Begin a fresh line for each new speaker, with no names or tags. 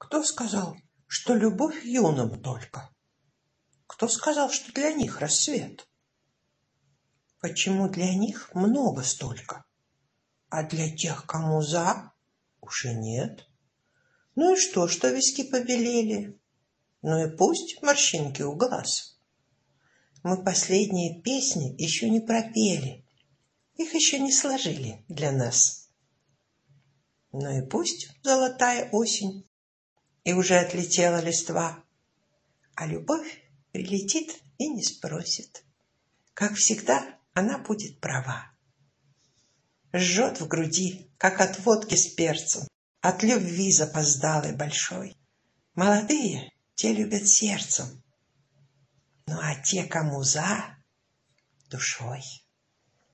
Кто сказал, что любовь юным только? Кто сказал, что для них рассвет? Почему для них много столько, а для тех, кому за, уже нет? Ну и что виски побелели? Ну и пусть морщинки у глаз. Мы последние песни еще не пропели, их еще не сложили для нас. Ну и пусть золотая осень, и уже отлетела листва, а любовь прилетит и не спросит. Как всегда, она будет права. Жжет в груди, как от водки с перцем, от любви запоздалой большой. Молодые, те любят сердцем, ну а те, кому за, душой.